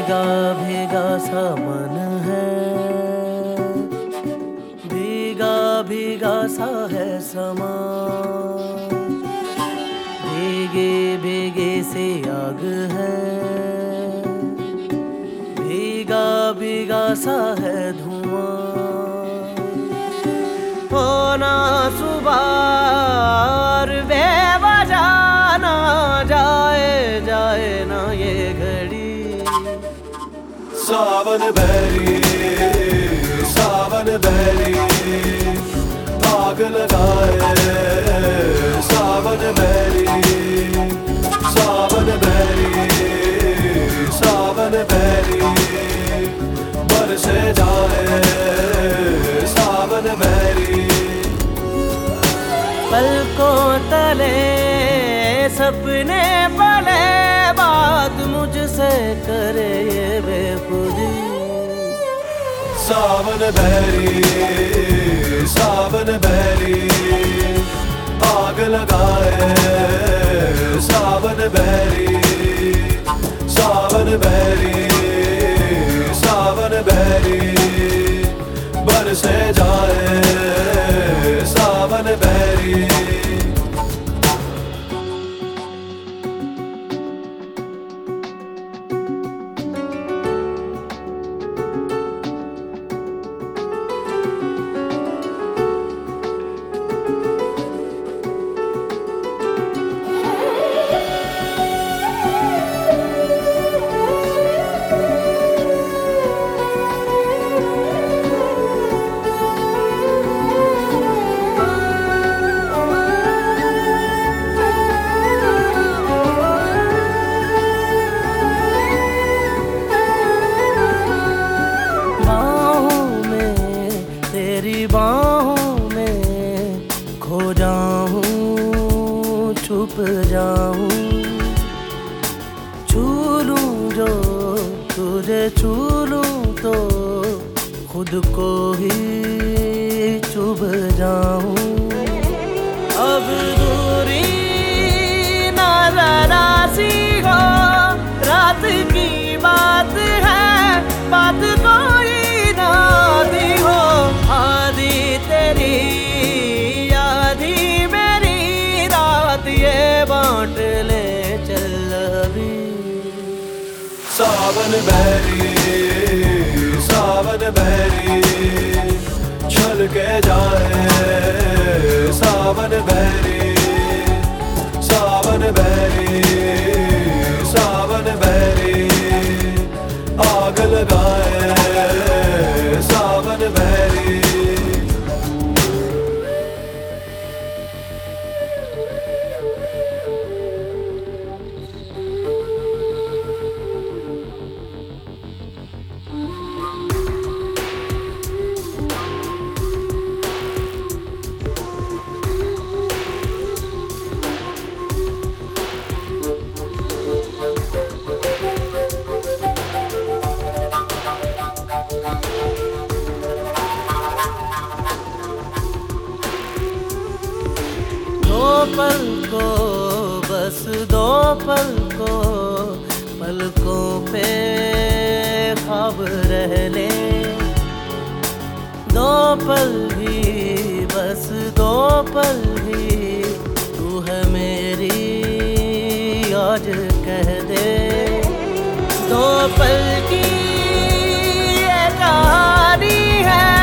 भीगा भीगा सा मन है, भीगा भीगा सा है समा, भीगे भीगे से आग है, भीगा भीगा सा है धुआं। होना सुबार बेवजह ना जाए जाए ना ये घड़ी। सावन बहरी आग लगाए, सावन बहरी बरसे जाए, सावन बहरी। पलकों तले सपने पले, बात मुझसे करे ये बेखुदी। सावन बहरी आग लगाए, सावन बहरी बरसे जाए, सावन बहरी। तेरी बाहों में खो जाऊं, छुप जाऊं, छू लूं जो तुझे छू लूं तो खुद को ही चुभ जाऊं। अब दूरी ना जरा सी हो, रात की बात है, बात कोई ना दी हो। आधी तेरी आधी मेरी रात, ये बांट ले चल अभी। सावन बहरी छल के जाए, सावन बहरी आग लगाए, सावन बहरी। दो पल को बस दो पल को पलकों पे ख्वाब रह ले, दो पल ही बस दो पल ही तू है मेरी आज कह दे। दो पल की ये कहानी है,